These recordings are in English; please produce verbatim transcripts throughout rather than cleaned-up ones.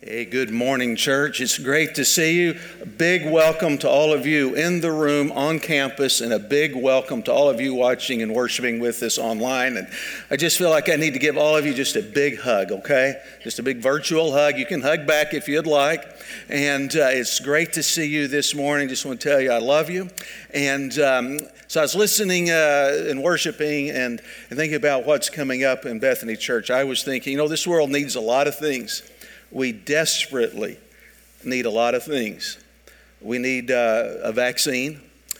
Hey, good morning, church. It's great to see you. A big welcome to all of you in the room, on campus, and a big welcome to all of you watching and worshiping with us online. And I just feel like I need to give all of you just a big hug, okay? Just a big virtual hug. You can hug back if you'd like. And uh, it's great to see you this morning. Just want to tell you I love you. And um, so I was listening uh, and worshiping and, and thinking about what's coming up in Bethany Church. I was thinking, you know, this world needs a lot of things. We desperately need a lot of things. We need uh, a vaccine.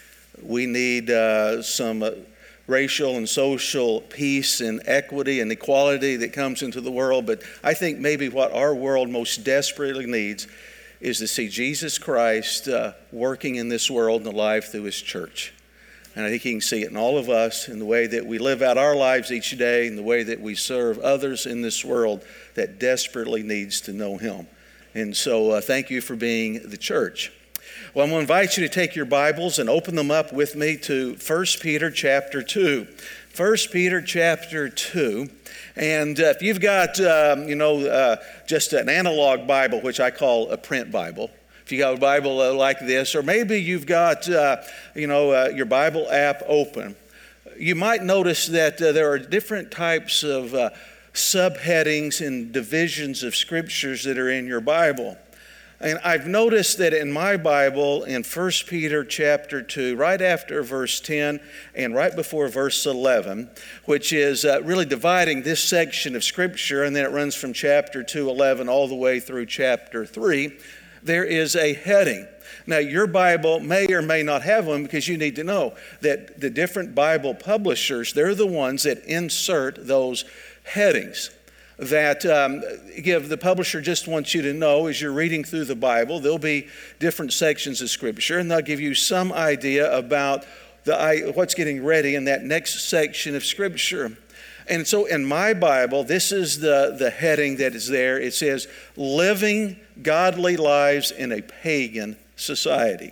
We need uh, some uh, racial and social peace and equity and equality that comes into the world. But I think maybe what our world most desperately needs is to see Jesus Christ uh, working in this world and alive through His church. And I think He can see it in all of us, in the way that we live out our lives each day, in the way that we serve others in this world that desperately needs to know Him. And so uh, thank you for being the church. Well, I'm going to invite you to take your Bibles and open them up with me to First Peter chapter two. First Peter chapter two. And uh, if you've got, um, you know, uh, just an analog Bible, which I call a print Bible, if you got a Bible uh, like this, or maybe you've got, uh, you know, uh, your Bible app open, you might notice that uh, there are different types of uh, subheadings and divisions of scriptures that are in your Bible. And I've noticed that in my Bible, in First Peter chapter two, right after verse ten and right before verse eleven, which is uh, really dividing this section of scripture, and then it runs from chapter two, eleven all the way through chapter three, there is a heading. Now, your Bible may or may not have one, because you need to know that the different Bible publishers, they're the ones that insert those headings. That um, give the publisher just wants you to know, as you're reading through the Bible, there'll be different sections of Scripture, and they'll give you some idea about the what's getting ready in that next section of Scripture. And so in my Bible, this is the, the heading that is there. It says, Living Godly Lives in a Pagan Society.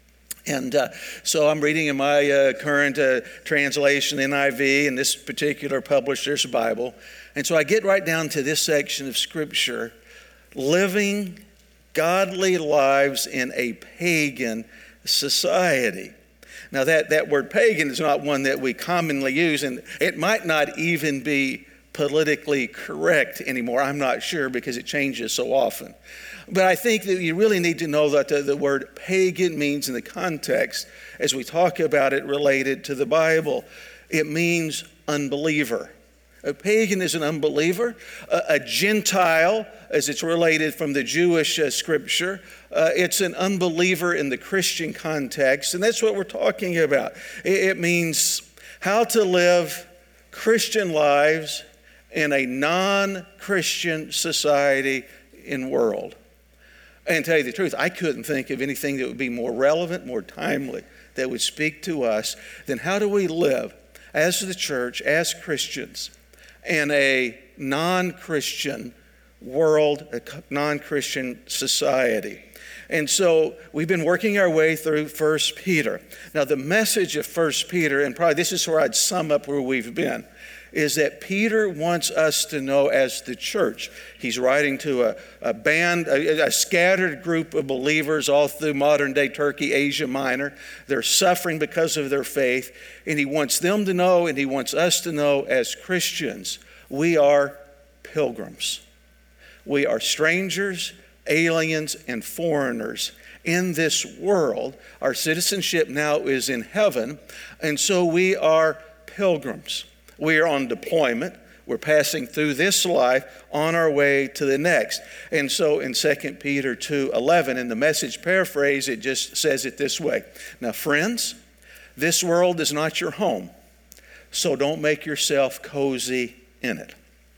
And uh, so I'm reading in my uh, current uh, translation, N I V, in this particular publisher's Bible. And so I get right down to this section of Scripture, Living Godly Lives in a Pagan Society. Now that, that word pagan is not one that we commonly use, and it might not even be politically correct anymore. I'm not sure, because it changes so often. But I think that you really need to know that the, the word pagan means, in the context, as we talk about it related to the Bible, it means unbeliever. A pagan is an unbeliever. A, a Gentile, as it's related from the Jewish uh, scripture, uh, it's an unbeliever in the Christian context. And that's what we're talking about. It, it means how to live Christian lives in a non-Christian society and world. And to tell you the truth, I couldn't think of anything that would be more relevant, more timely, that would speak to us than how do we live as the church, as Christians, in a non-Christian world, a non-Christian society. And so we've been working our way through First Peter. Now the message of First Peter, and probably this is where I'd sum up where we've been, is that Peter wants us to know as the church. He's writing to a, a band, a, a scattered group of believers all through modern day Turkey, Asia Minor. They're suffering because of their faith. And he wants them to know, and he wants us to know as Christians, we are pilgrims. We are strangers, aliens, and foreigners in this world. Our citizenship now is in heaven, and so we are pilgrims. We are on deployment. We're passing through this life on our way to the next. And so in Second Peter two eleven, in the Message paraphrase, it just says it this way. Now, friends, this world is not your home, so don't make yourself cozy in it.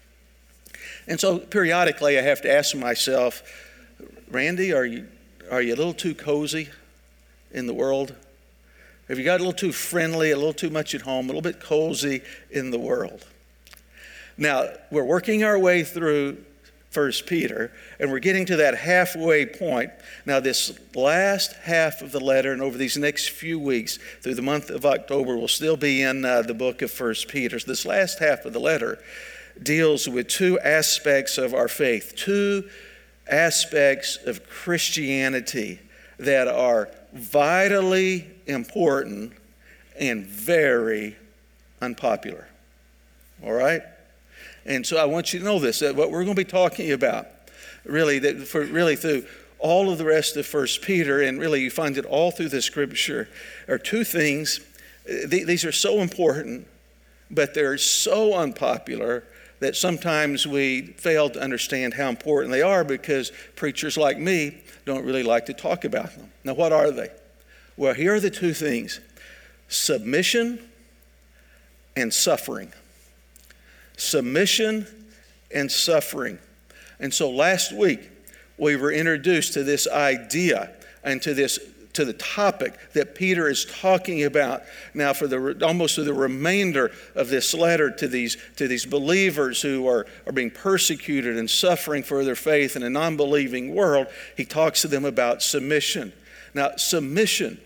And so periodically I have to ask myself, Randy, are you, are you a little too cozy in the world? Have you got a little too friendly, a little too much at home, a little bit cozy in the world? Now, we're working our way through First Peter, and we're getting to that halfway point. Now, this last half of the letter, and over these next few weeks, through the month of October, we'll still be in uh, the book of First Peter. So this last half of the letter deals with two aspects of our faith, two aspects of Christianity that are vitally important and very unpopular. All right? And so I want you to know this, that what we're going to be talking about, really, that for really through all of the rest of First Peter, and really you find it all through the Scripture, are two things. These are so important, but they're so unpopular that sometimes we fail to understand how important they are because preachers like me don't really like to talk about them. Now, what are they? Well, here are the two things: submission and suffering. Submission and suffering. And so last week, we were introduced to this idea and to this to the topic that Peter is talking about now for the almost for the remainder of this letter to these to these believers who are, are being persecuted and suffering for their faith in a non-believing world. He talks to them about submission. Now, submission,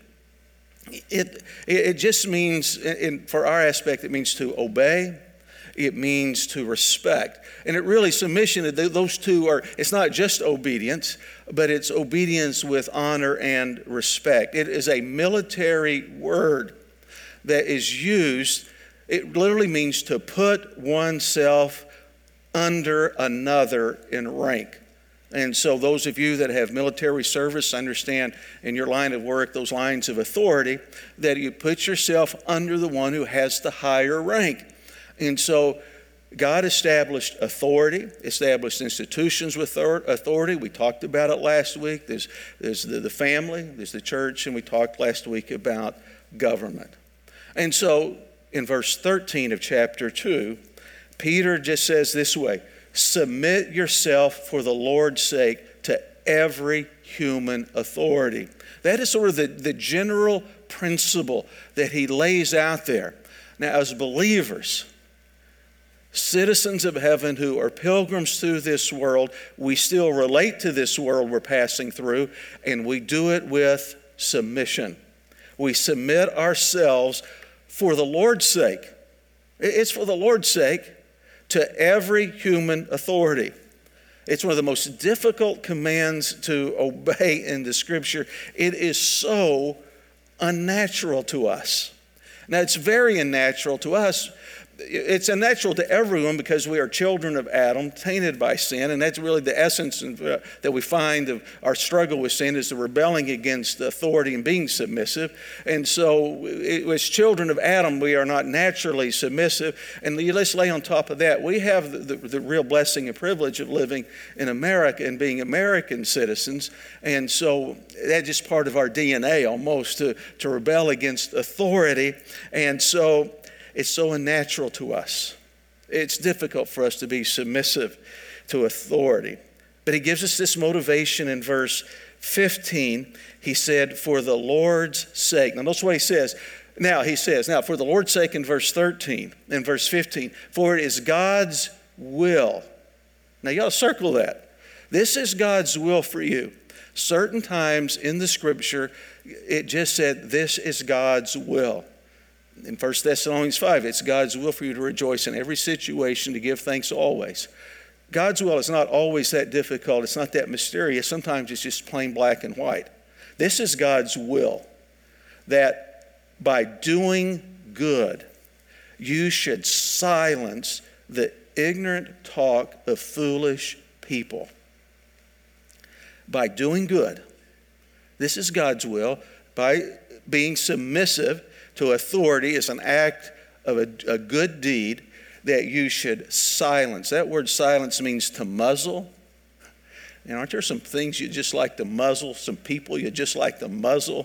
it it just means, in, for our aspect, it means to obey. It means to respect. And it really, submission, those two are, it's not just obedience, but it's obedience with honor and respect. It is a military word that is used. It literally means to put oneself under another in rank. And so those of you that have military service understand in your line of work, those lines of authority, that you put yourself under the one who has the higher rank. And so God established authority, established institutions with authority. We talked about it last week. There's, there's the, the family, there's the church, and we talked last week about government. And so in verse thirteen of chapter two, Peter just says this way: submit yourself for the Lord's sake to every human authority. That is sort of the, the general principle that he lays out there. Now, as believers, citizens of heaven who are pilgrims through this world, we still relate to this world we're passing through, and we do it with submission. We submit ourselves for the Lord's sake. It's for the Lord's sake to every human authority. It's one of the most difficult commands to obey in the Scripture. It is so unnatural to us. Now, it's very unnatural to us. It's unnatural to everyone because we are children of Adam, tainted by sin, and that's really the essence of, uh, that we find of our struggle with sin, is the rebelling against authority and being submissive. And so it, as children of Adam, we are not naturally submissive. And let's lay on top of that, we have the, the, the real blessing and privilege of living in America and being American citizens. And so that's just part of our D N A almost, to, to rebel against authority. And so it's so unnatural to us. It's difficult for us to be submissive to authority. But he gives us this motivation in verse fifteen. He said, for the Lord's sake. Now notice what he says. Now he says, now for the Lord's sake in verse thirteen, in verse fifteen, for it is God's will. Now you ought to circle that. This is God's will for you. Certain times in the Scripture, it just said, this is God's will. In First Thessalonians five, it's God's will for you to rejoice in every situation, to give thanks always. God's will is not always that difficult. It's not that mysterious. Sometimes it's just plain black and white. This is God's will, that by doing good, you should silence the ignorant talk of foolish people. By doing good, this is God's will, by being submissive to authority is an act of a, a good deed, that you should silence. That word silence means to muzzle. And aren't there some things you just like to muzzle? Some people you just like to muzzle?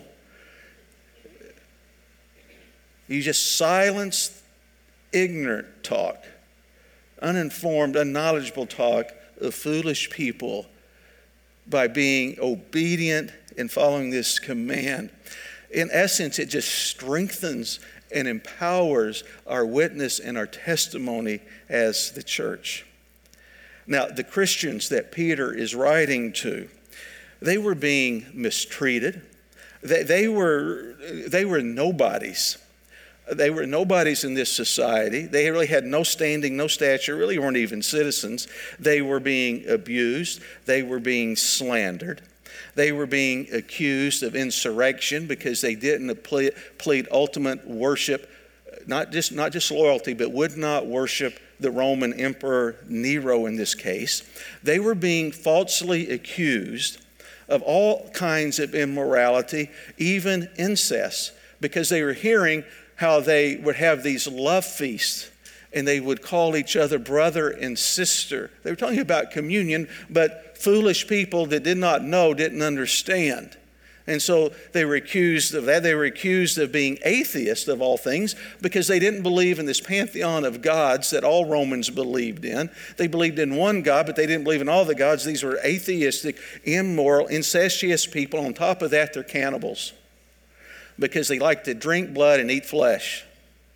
You just silence ignorant talk, uninformed, unknowledgeable talk of foolish people by being obedient and following this command. In essence, it just strengthens and empowers our witness and our testimony as the church. Now, the Christians that Peter is writing to, they were being mistreated. They, they were, they were nobodies. They were nobodies in this society. They really had no standing, no stature, really weren't even citizens. They were being abused. They were being slandered. They were being accused of insurrection because they didn't plead, plead ultimate worship, not just, not just loyalty, but would not worship the Roman Emperor Nero in this case. They were being falsely accused of all kinds of immorality, even incest, because they were hearing how they would have these love feasts and they would call each other brother and sister. They were talking about communion, but foolish people that did not know didn't understand. And so they were accused of that. They were accused of being atheists of all things because they didn't believe in this pantheon of gods that all Romans believed in. They believed in one God, but they didn't believe in all the gods. These were atheistic, immoral, incestuous people. On top of that, they're cannibals because they like to drink blood and eat flesh.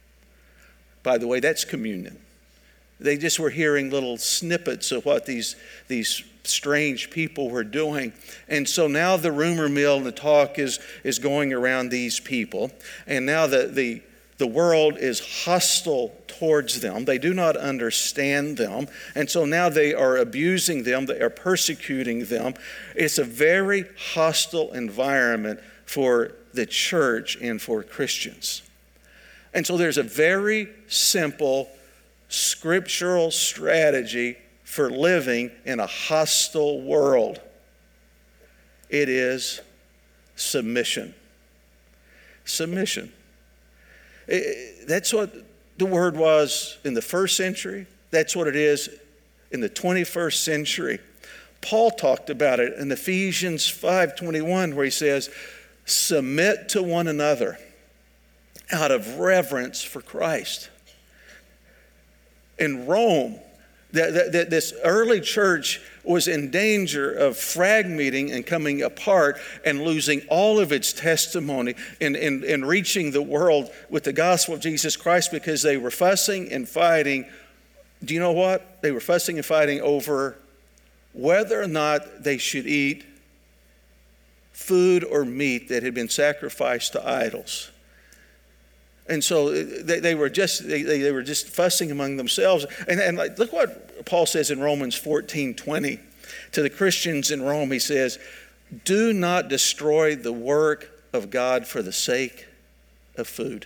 By the way, that's communion. They just were hearing little snippets of what these, these strange people were doing. And so now the rumor mill and the talk is, is going around these people. And now the, the, the world is hostile towards them. They do not understand them. And so now they are abusing them. They are persecuting them. It's a very hostile environment for the church and for Christians. And so there's a very simple scriptural strategy for living in a hostile world. It is submission. Submission. It, that's what the word was in the first century. That's what it is in the twenty-first century. Paul talked about it in Ephesians five twenty-one, where he says, submit to one another out of reverence for Christ. In Rome, that, that this early church was in danger of fragmenting and coming apart and losing all of its testimony in, in, in reaching the world with the gospel of Jesus Christ because they were fussing and fighting. Do you know what? They were fussing and fighting over whether or not they should eat food or meat that had been sacrificed to idols. And so they, they were just they, they were just fussing among themselves. And, and like, look what Paul says in Romans fourteen twenty to the Christians in Rome. He says, do not destroy the work of God for the sake of food.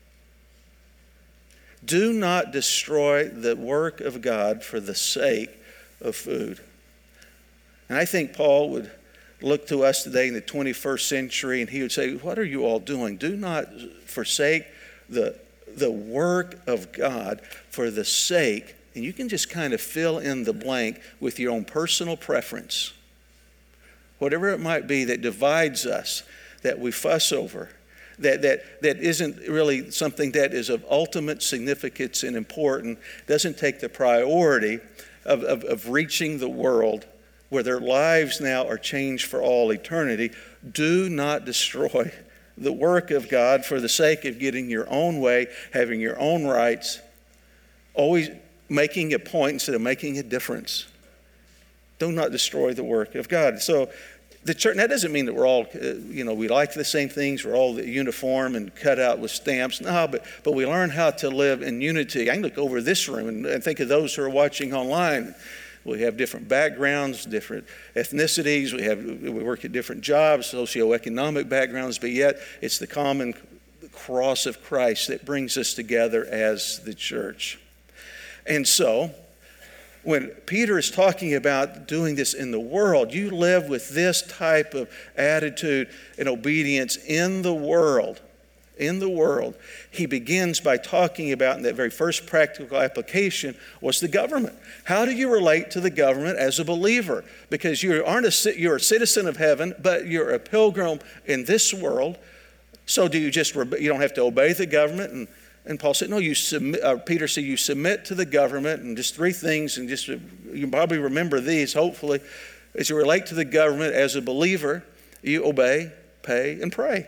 Do not destroy the work of God for the sake of food. And I think Paul would look to us today in the twenty-first century and he would say, what are you all doing? Do not forsake the, the work of God for the sake, and you can just kind of fill in the blank with your own personal preference. Whatever it might be that divides us, that we fuss over, that, that, that isn't really something that is of ultimate significance and important, doesn't take the priority of, of, of reaching the world where their lives now are changed for all eternity. Do not destroy the work of God for the sake of getting your own way, having your own rights, always making a point instead of making a difference. Do not destroy the work of God. So the church, that doesn't mean that we're all, uh, you know, we like the same things, we're all uniform and cut out with stamps. No, but, but we learn how to live in unity. I can look over this room and, and think of those who are watching online. We have different backgrounds, different ethnicities. We have we work at different jobs, socioeconomic backgrounds, but yet it's the common cross of Christ that brings us together as the church. And so, when Peter is talking about doing this in the world, you live with this type of attitude and obedience in the world. In the world, he begins by talking about, in that very first practical application, was the government. How do you relate to the government as a believer? Because you aren't a, you're a citizen of heaven, but you're a pilgrim in this world. So do you just, you don't have to obey the government? And, and Paul said, no, you submit, uh, Peter said, you submit to the government, and just three things, and just, you probably remember these, hopefully. As you relate to the government as a believer, you obey, pay, and pray.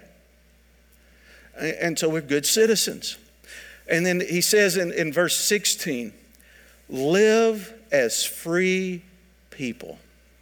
And so we're good citizens. And then he says in, in verse sixteen, live as free people.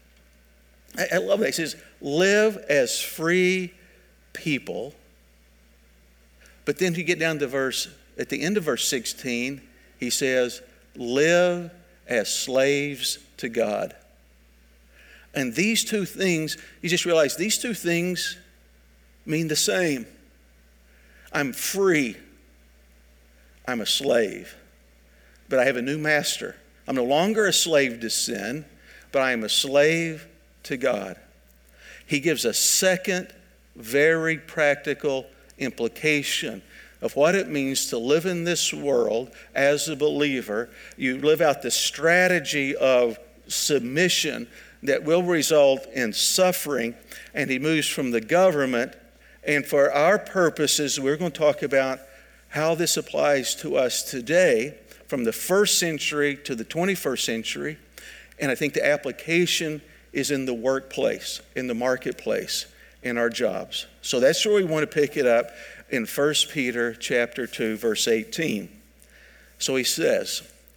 I, I love that. He says, live as free people, But then you get down to verse, at the end of verse sixteen, he says, live as slaves to God. And these two things, you just realize these two things mean the same. I'm free. I'm a slave. But I have a new master. I'm no longer a slave to sin, but I am a slave to God. He gives a second, very practical implication of what it means to live in this world as a believer. You live out the strategy of submission that will result in suffering, and he moves from the government. And for our purposes, we're going to talk about how this applies to us today from the first century to the twenty-first century. And I think the application is in the workplace, in the marketplace, in our jobs. So that's where we want to pick it up in First Peter chapter two, verse eighteen. So he says,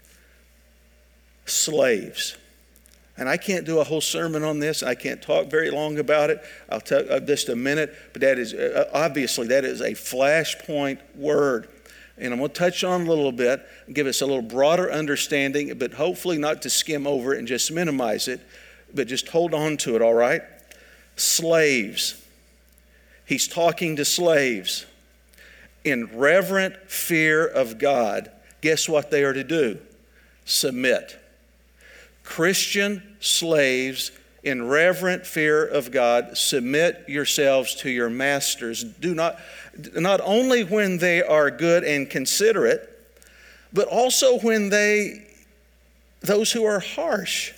slaves. And I can't do a whole sermon on this. I can't talk very long about it. I'll tell uh, just a minute. But that is, uh, obviously, that is a flashpoint word. And I'm going to touch on it a little bit, give us a little broader understanding, but hopefully not to skim over it and just minimize it, but just hold on to it, all right? Slaves. He's talking to slaves. In reverent fear of God, guess what they are to do? Submit. Christian slaves, in reverent fear of God, submit yourselves to your masters. Do not, not only when they are good and considerate, but also when they, those who are harsh.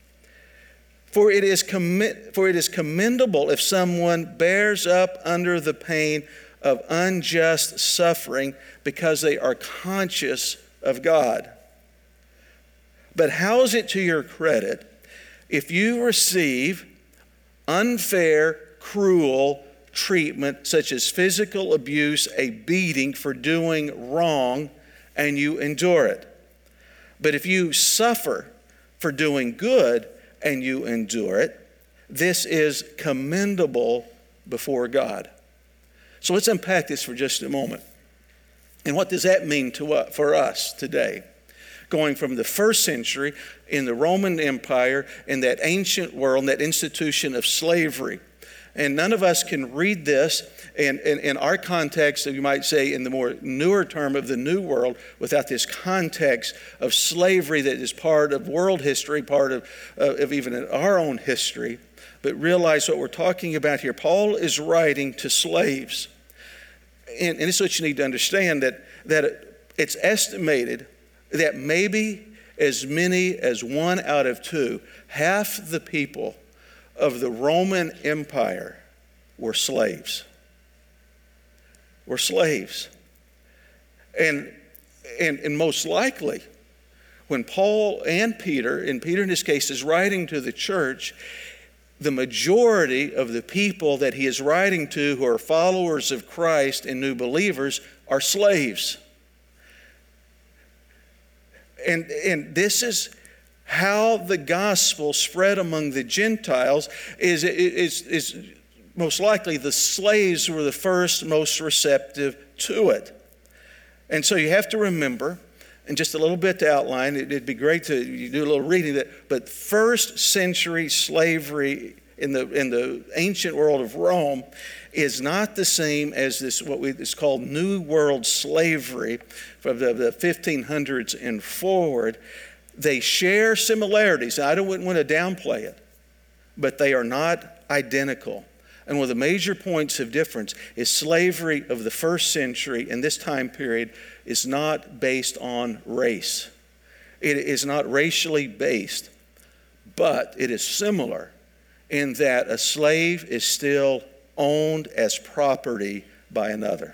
For it is commit, for it is commendable if someone bears up under the pain of unjust suffering because they are conscious of God. But how is it to your credit if you receive unfair, cruel treatment such as physical abuse, a beating for doing wrong, and you endure it? But if you suffer for doing good and you endure it, this is commendable before God. So let's unpack this for just a moment. And what does that mean to us, for us today? Going from the first century in the Roman Empire, in that ancient world, in that institution of slavery. And none of us can read this in, in, in our context, you might say in the more newer term of the New World, without this context of slavery that is part of world history, part of, uh, of even our own history. But realize what we're talking about here. Paul is writing to slaves. And, and this is what you need to understand, that, that it's estimated that maybe as many as one out of two, half the people of the Roman Empire were slaves. Were slaves. And, and, and most likely, when Paul and Peter, and Peter in this case is writing to the church, the majority of the people that he is writing to who are followers of Christ and new believers are slaves. And, and this is how the gospel spread among the Gentiles. Is, is, is most likely the slaves were the first most receptive to it. And so you have to remember, and just a little bit to outline, it'd be great to you do a little reading that, but first century slavery in the in the ancient world of Rome is not the same as this what we is called New World slavery from the, the fifteen hundreds and forward. They share similarities. I don't wouldn't want to downplay it, but they are not identical. And one of the major points of difference is slavery of the first century in this time period is not based on race. It is not racially based, but it is similar in that a slave is still owned as property by another.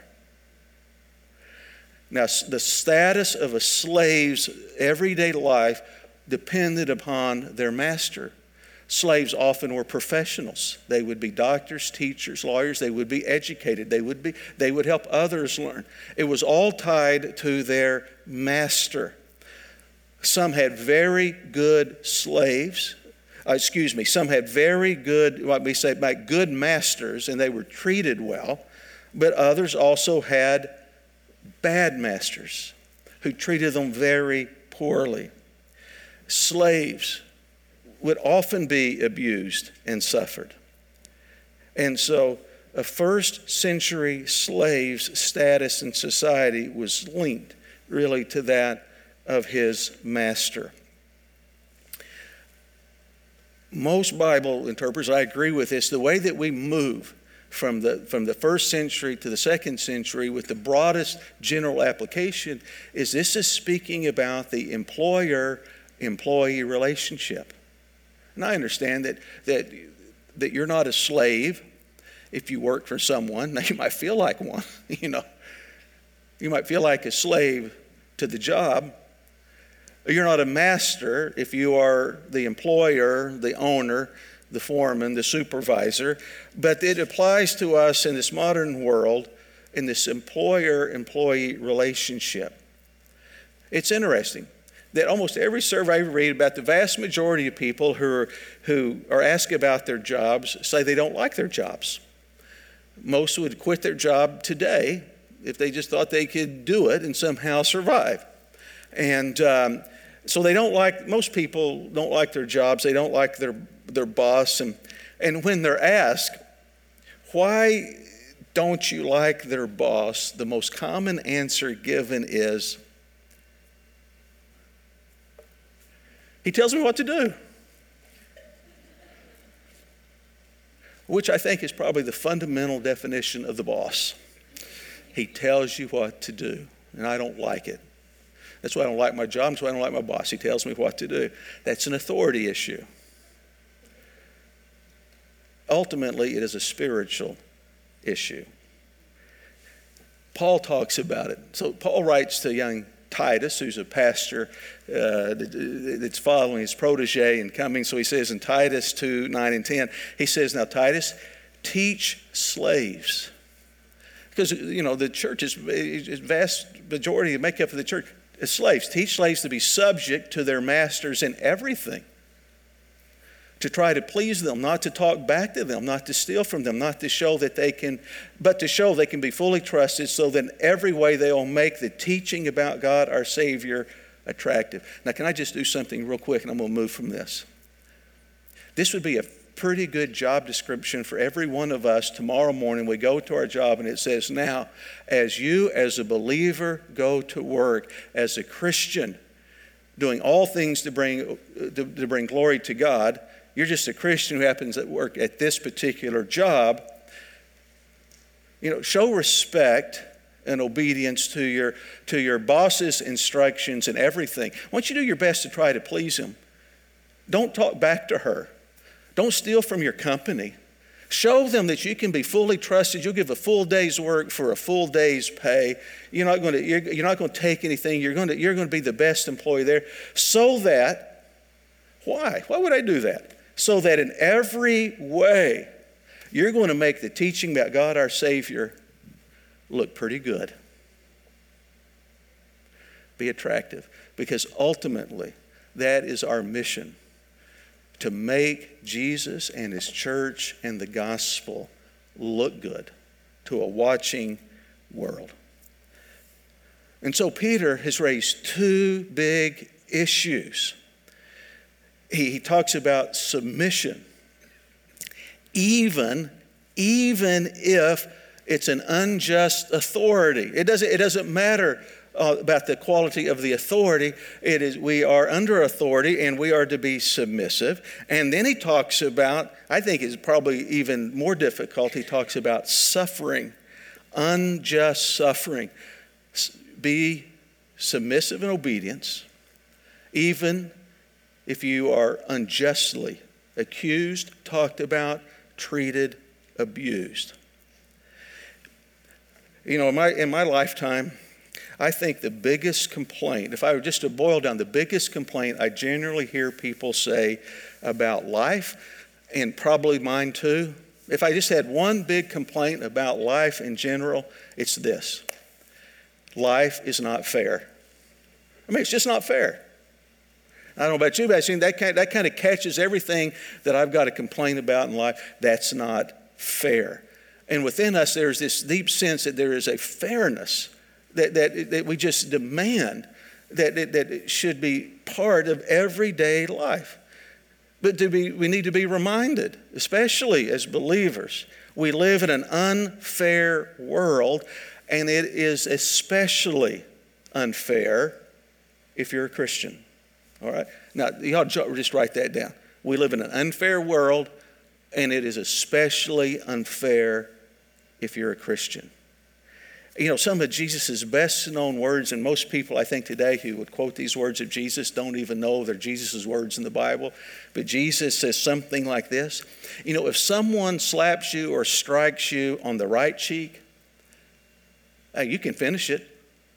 Now, the status of a slave's everyday life depended upon their master. Slaves often were professionals. They would be doctors, teachers, lawyers. They would be educated. They would be, they would help others learn. It was all tied to their master. Some had very good slaves. Uh, excuse me, some had very good, what we say, like good masters, and they were treated well. But others also had bad masters who treated them very poorly. Slaves would often be abused and suffered. And so a first century slave's status in society was linked really to that of his master. Most Bible interpreters, I agree with this, the way that we move from the, from the first century to the second century with the broadest general application is this is speaking about the employer-employee relationship. And I understand that, that, that you're not a slave if you work for someone. Now, you might feel like one, you know. You might feel like a slave to the job. You're not a master if you are the employer, the owner, the foreman, the supervisor. But it applies to us in this modern world, in this employer-employee relationship. It's interesting that almost every survey I read about, the vast majority of people who are, who are asked about their jobs say they don't like their jobs. Most would quit their job today if they just thought they could do it and somehow survive. And um, so they don't like, most people don't like their jobs. They don't like their, their boss. And, and when they're asked, why don't you like their boss? The most common answer given is, he tells me what to do. Which I think is probably the fundamental definition of the boss. He tells you what to do, and I don't like it. That's why I don't like my job. That's why I don't like my boss. He tells me what to do. That's an authority issue. Ultimately, it is a spiritual issue. Paul talks about it. So Paul writes to young Titus, who's a pastor uh, that's following his protege and coming. So he says in Titus two, nine and ten, he says, now Titus, teach slaves. Because, you know, the church is, is vast majority, the makeup of the church is slaves. Teach slaves to be subject to their masters in everything. To try to please them, not to talk back to them, not to steal from them, not to show that they can, but to show they can be fully trusted so that in every way they will make the teaching about God, our Savior, attractive. Now, can I just do something real quick and I'm going to move from this? This would be a pretty good job description for every one of us. Tomorrow morning we go to our job and it says, now, as you as a believer go to work, as a Christian, doing all things to bring, to, to bring glory to God, you're just a Christian who happens to work at this particular job. You know, show respect and obedience to your, to your boss's instructions and everything. I want you to do your best to try to please him. Don't talk back to her. Don't steal from your company. Show them that you can be fully trusted. You'll give a full day's work for a full day's pay. You're not going to, you're, you're not going to take anything. You're going to, you're going to be the best employee there. So that, why? Why would I do that? So that in every way, you're going to make the teaching about God our Savior look pretty good. Be attractive. Because ultimately, that is our mission. To make Jesus and his church and the gospel look good to a watching world. And so Peter has raised two big issues. He, he talks about submission. Even, even if it's an unjust authority. It doesn't, it doesn't matter Uh, about the quality of the authority. It is, we are under authority and we are to be submissive. And then he talks about, I think it's probably even more difficult, he talks about suffering, unjust suffering. Be submissive in obedience, even if you are unjustly accused, talked about, treated, abused. You know, in my, in my lifetime, I think the biggest complaint, if I were just to boil down, the biggest complaint I generally hear people say about life, and probably mine too, if I just had one big complaint about life in general, it's this. Life is not fair. I mean, it's just not fair. I don't know about you, but I think that kind, that kind of catches everything that I've got to complain about in life. That's not fair. And within us, there's this deep sense that there is a fairness that, that, that we just demand that, that, that it should be part of everyday life. But to be, we need to be reminded, especially as believers, we live in an unfair world, and it is especially unfair if you're a Christian. All right? Now, y'all just write that down. We live in an unfair world, and it is especially unfair if you're a Christian. You know, some of Jesus' best known words, and most people I think today who would quote these words of Jesus don't even know they're Jesus' words in the Bible. But Jesus says something like this. You know, if someone slaps you or strikes you on the right cheek, hey, you can finish it.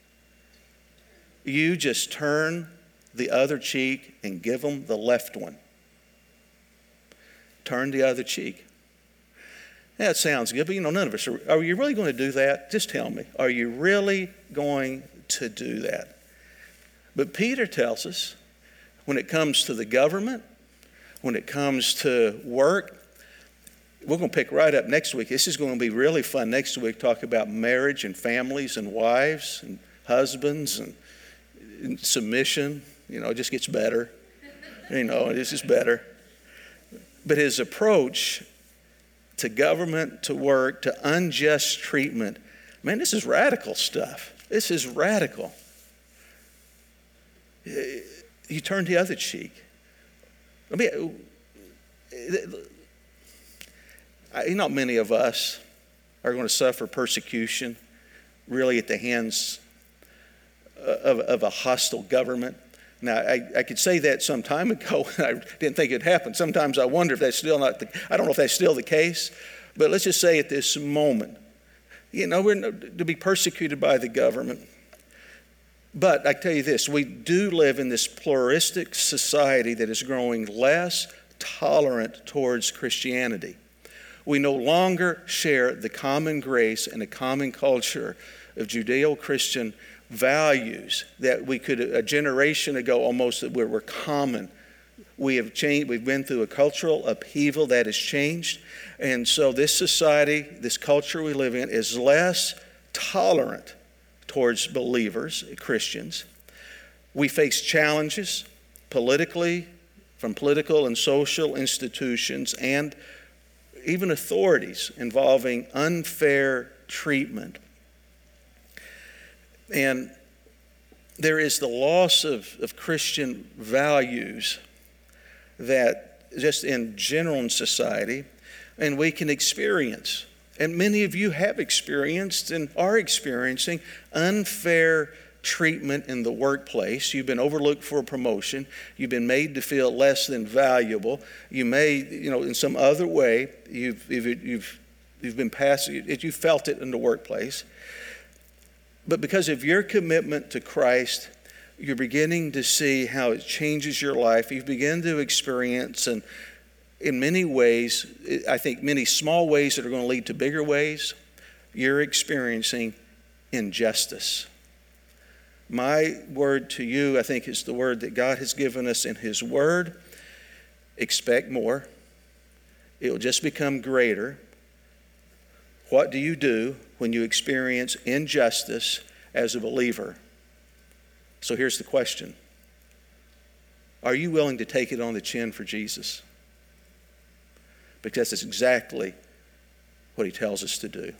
You just turn the other cheek and give them the left one. Turn the other cheek. That sounds good, but you know, none of us are. Are you really going to do that? Just tell me. Are you really going to do that? But Peter tells us when it comes to the government, when it comes to work, we're going to pick right up next week. This is going to be really fun next week, talk about marriage and families and wives and husbands and, and submission. You know, it just gets better. You know, this is better. But his approach to government, to work, to unjust treatment, man, this is radical stuff. This is radical. You turn the other cheek. I mean, not many of us are going to suffer persecution really at the hands of, of a hostile government. Now, I, I could say that some time ago, and I didn't think it'd happen. Sometimes I wonder if that's still not the, I don't know if that's still the case, but let's just say at this moment, you know, we're to be persecuted by the government. But I tell you this, we do live in this pluralistic society that is growing less tolerant towards Christianity. We no longer share the common grace and the common culture of Judeo-Christian values that we could, a generation ago almost, that were, were common. We have changed, we've been through a cultural upheaval that has changed. And so this society, this culture we live in is less tolerant towards believers, Christians. We face challenges politically, from political and social institutions, and even authorities involving unfair treatment. And there is the loss of, of Christian values that just in general in society, and we can experience. And many of you have experienced and are experiencing unfair treatment in the workplace. You've been overlooked for a promotion. You've been made to feel less than valuable. You may, you know, in some other way, you've, you've, you've, you've been passed, you felt it in the workplace. But because of your commitment to Christ, you're beginning to see how it changes your life. You begin to experience, and in many ways, I think many small ways that are going to lead to bigger ways, you're experiencing injustice. My word to you, I think, is the word that God has given us in His Word. Expect more. It will just become greater. What do you do when you experience injustice as a believer? So here's the question. Are you willing to take it on the chin for Jesus? Because that's exactly what He tells us to do.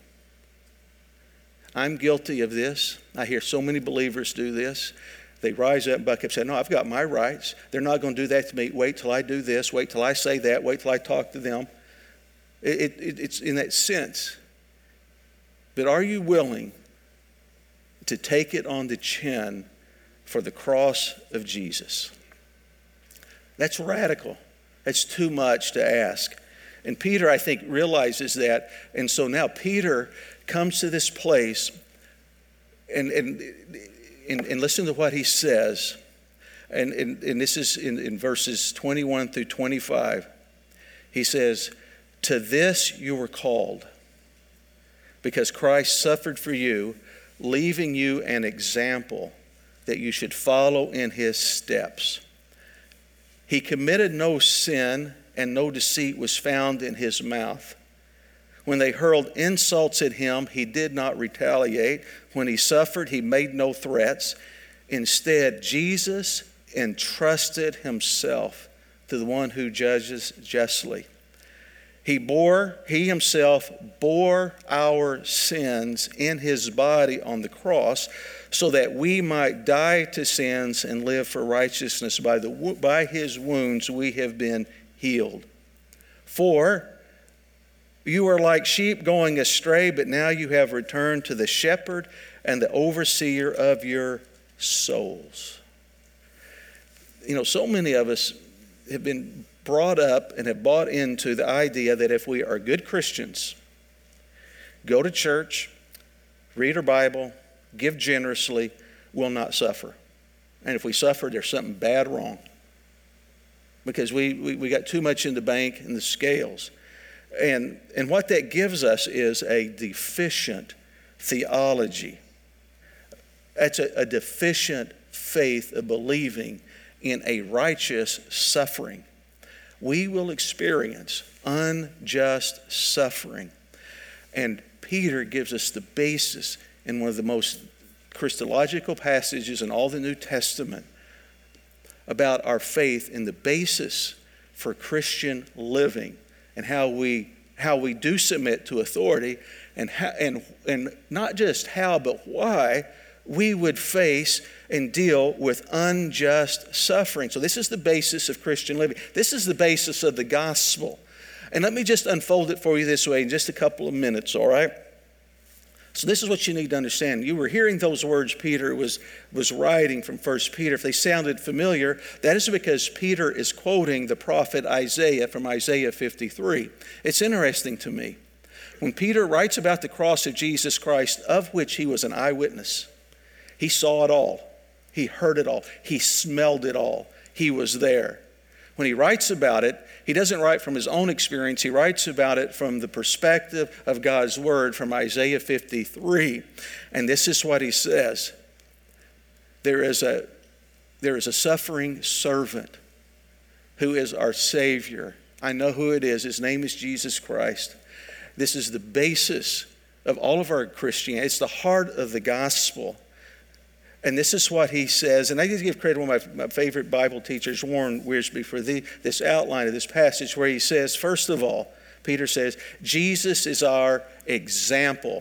I'm guilty of this. I hear so many believers do this. They rise up and buck up and say, no, I've got my rights. They're not going to do that to me. Wait till I do this. Wait till I say that. Wait till I talk to them. It, it, it's in that sense. But are you willing to take it on the chin for the cross of Jesus? That's radical. That's too much to ask. And Peter, I think, realizes that. And so now Peter comes to this place, and and, and, and listen to what he says. And, and, and this is in, in verses twenty-one through twenty-five. He says, "To this you were called, because Christ suffered for you, leaving you an example that you should follow in His steps. He committed no sin, and no deceit was found in His mouth. When they hurled insults at him, he did not retaliate. When he suffered, he made no threats. Instead, Jesus entrusted himself to the one who judges justly. He bore, he himself bore our sins in his body on the cross so that we might die to sins and live for righteousness. By the, by his wounds we have been healed. For you are like sheep going astray, but now you have returned to the shepherd and the overseer of your souls. You know, so many of us have been brought up and have bought into the idea that if we are good Christians, go to church, read our Bible, give generously, we'll not suffer. And if we suffer, there's something bad wrong. Because we, we, we got too much in the bank and the scales. And, and what that gives us is a deficient theology. That's a, a deficient faith of believing in a righteous suffering. We will experience unjust suffering. And Peter gives us the basis in one of the most Christological passages in all the New Testament about our faith in the basis for Christian living and how we how we do submit to authority, and how, and and not just how but why we would face and deal with unjust suffering. So this is the basis of Christian living. This is the basis of the gospel. And let me just unfold it for you this way in just a couple of minutes, all right? So this is what you need to understand. You were hearing those words Peter was, was writing from First Peter. If they sounded familiar, that is because Peter is quoting the prophet Isaiah from Isaiah fifty-three. It's interesting to me. When Peter writes about the cross of Jesus Christ, of which he was an eyewitness, he saw it all. He heard it all. He smelled it all. He was there. When he writes about it, he doesn't write from his own experience. He writes about it from the perspective of God's word from Isaiah fifty-three. And this is what he says. There is a, there is a suffering servant who is our Savior. I know who it is. His name is Jesus Christ. This is the basis of all of our Christianity. It's the heart of the gospel. And this is what he says, and I just give credit to one of my, my favorite Bible teachers, Warren Wiersbe, for the, this outline of this passage where he says, first of all, Peter says, Jesus is our example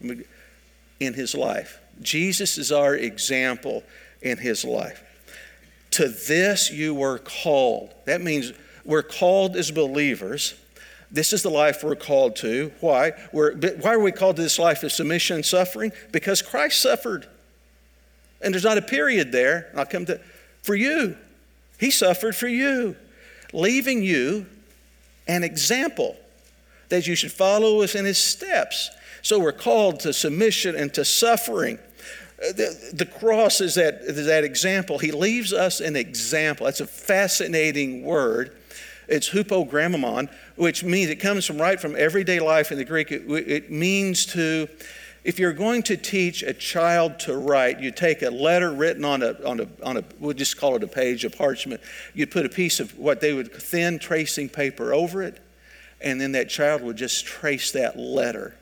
in his life. Jesus is our example in his life. To this you were called. That means we're called as believers. This is the life we're called to. Why? We're, why are we called to this life of submission and suffering? Because Christ suffered. And there's not a period there. I'll come to, for you. He suffered for you, leaving you an example that you should follow us in his steps. So we're called to submission and to suffering. The, the cross is that, is that example. He leaves us an example. That's a fascinating word. It's hupogrammon, which means, it comes from right from everyday life in the Greek. It, it means to, if you're going to teach a child to write, you take a letter written on a, on a, on a, we'll just call it a page of parchment. You'd put a piece of what they would, thin tracing paper over it, and then that child would just trace that letter.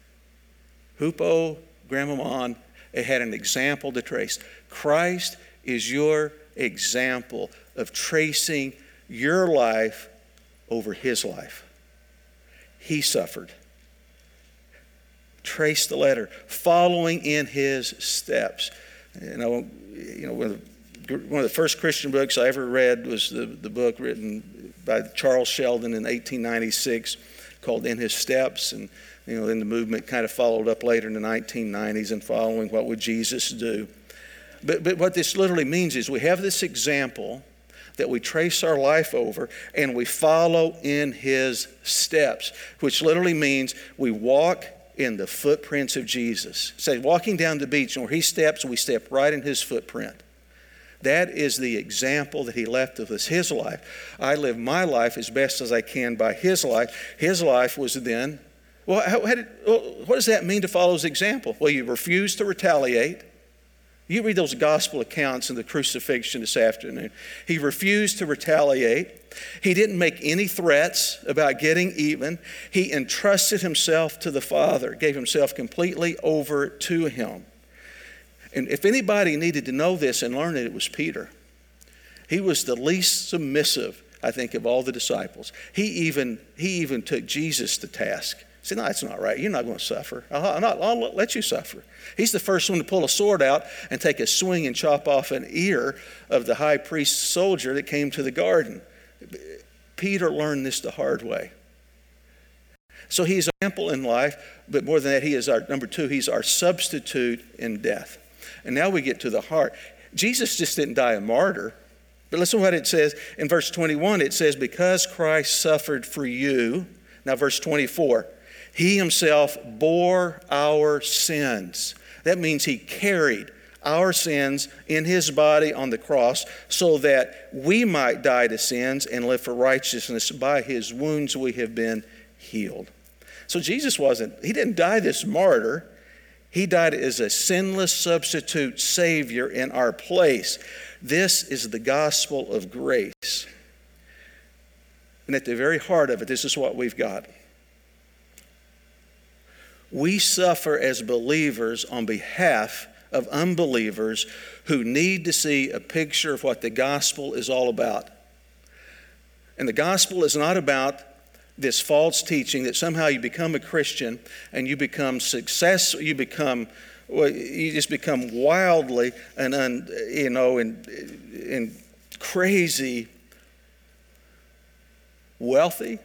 Hupogrammon, it had an example to trace. Christ is your example of tracing your life over his life. He suffered. Trace the letter, following in his steps. You know, you know, one of the, one of the first Christian books I ever read was the, the book written by Charles Sheldon in eighteen ninety-six called In His Steps. And, you know, then the movement kind of followed up later in the nineteen nineties and following What Would Jesus Do? But, but what this literally means is we have this example that we trace our life over, and we follow in his steps, which literally means we walk in the footprints of Jesus. Say, walking down the beach, and where he steps, we step right in his footprint. That is the example that he left of us, his life. I live my life as best as I can by his life. His life was then, well, how, how did, well, what does that mean to follow his example? Well, you refuse to retaliate. You read those gospel accounts in the crucifixion this afternoon. He refused to retaliate. He didn't make any threats about getting even. He entrusted himself to the Father, gave himself completely over to him. And if anybody needed to know this and learn it, it was Peter. He was the least submissive, I think, of all the disciples. He even, he even took Jesus to task. He said, no, that's not right. You're not going to suffer. I'll, not, I'll let you suffer. He's the first one to pull a sword out and take a swing and chop off an ear of the high priest's soldier that came to the garden. Peter learned this the hard way. So he's ample in life, but more than that, he is our, number two, he's our substitute in death. And now we get to the heart. Jesus just didn't die a martyr. But listen to what it says in verse twenty-one. It says, because Christ suffered for you. Now verse twenty-four. He himself bore our sins. That means he carried our sins in his body on the cross so that we might die to sins and live for righteousness. By his wounds we have been healed. So Jesus wasn't, he didn't die this martyr. He died as a sinless substitute Savior in our place. This is the gospel of grace. And at the very heart of it, this is what we've got. We suffer as believers on behalf of unbelievers who need to see a picture of what the gospel is all about. And the gospel is not about this false teaching that somehow you become a Christian and you become successful, you become, well, you just become wildly and, un, you know, and, and crazy, wealthy,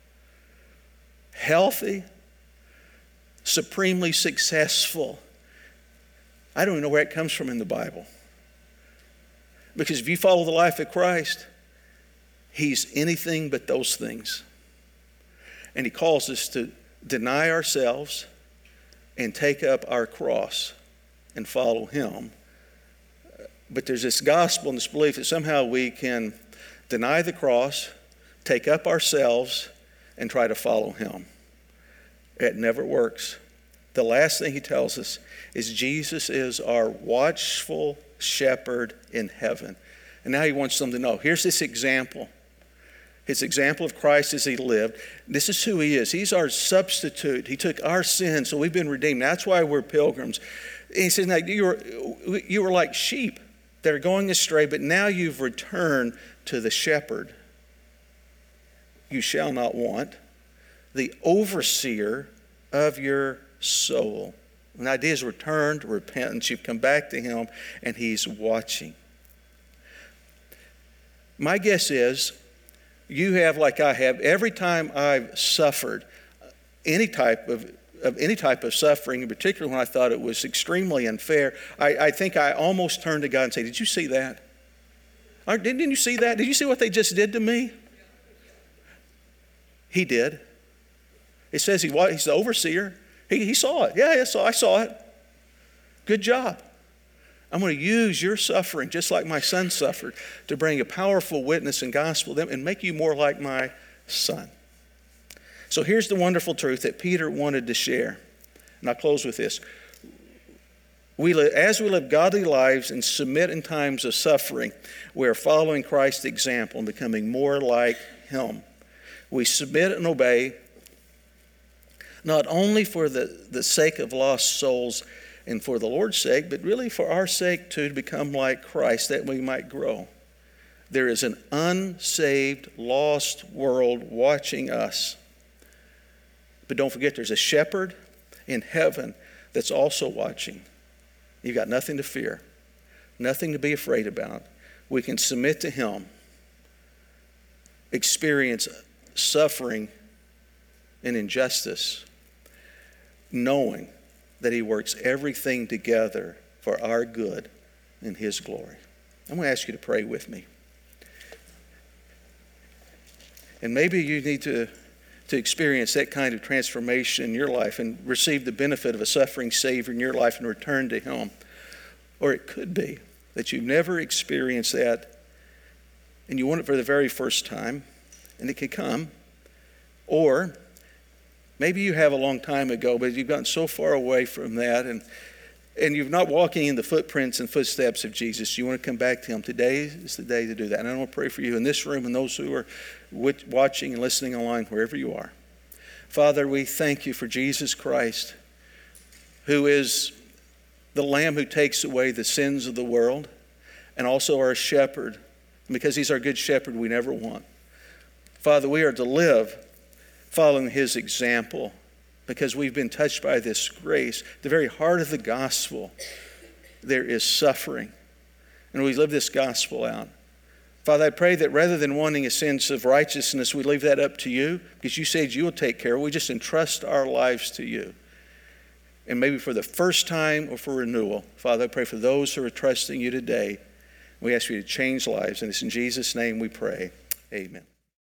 healthy, supremely successful. I don't even know where it comes from in the Bible. Because if you follow the life of Christ, he's anything but those things. And he calls us to deny ourselves and take up our cross and follow him. But there's this gospel and this belief that somehow we can deny the cross, take up ourselves, and try to follow him. It never works. The last thing he tells us is Jesus is our watchful shepherd in heaven. And now he wants them to know. Here's this example. His example of Christ as he lived. This is who he is. He's our substitute. He took our sins, so we've been redeemed. That's why we're pilgrims. And he says, now you were, you were like sheep that are going astray, but now you've returned to the shepherd. You shall not want, the overseer of your soul. And the idea is return to repentance. You've come back to him, and he's watching. My guess is you have, like I have, every time I've suffered any type of, of any type of suffering, in particular when I thought it was extremely unfair, I, I think I almost turned to God and say, did you see that? Or, didn't you see that? Did you see what they just did to me? He did. It says he, he's the overseer. He, he saw it. Yeah, yeah, so I saw it. Good job. I'm going to use your suffering, just like my son suffered, to bring a powerful witness and gospel to them and make you more like my son. So here's the wonderful truth that Peter wanted to share. And I'll close with this. We live, as we live godly lives and submit in times of suffering, we are following Christ's example and becoming more like him. We submit and obey, not only for the, the sake of lost souls and for the Lord's sake, but really for our sake too, to become like Christ, that we might grow. There is an unsaved, lost world watching us. But don't forget, there's a shepherd in heaven that's also watching. You've got nothing to fear, nothing to be afraid about. We can submit to him, experience suffering and injustice, knowing that he works everything together for our good and his glory. I'm going to ask you to pray with me. And maybe you need to, to experience that kind of transformation in your life and receive the benefit of a suffering Savior in your life and return to him. Or it could be that you've never experienced that and you want it for the very first time, and it can come. Or maybe you have a long time ago, but you've gotten so far away from that, and and you're not walking in the footprints and footsteps of Jesus, you want to come back to him, today is the day to do that. And I want to pray for you in this room and those who are watching and listening online, wherever you are. Father, we thank you for Jesus Christ, who is the Lamb who takes away the sins of the world, and also our shepherd. And because he's our good shepherd, we never want. Father, we are to live following his example, because we've been touched by this grace. The very heart of the gospel, there is suffering. And we live this gospel out. Father, I pray that rather than wanting a sense of righteousness, we leave that up to you, because you said you will take care of it. We just entrust our lives to you. And maybe for the first time or for renewal, Father, I pray for those who are trusting you today. We ask you to change lives. And it's in Jesus' name we pray. Amen.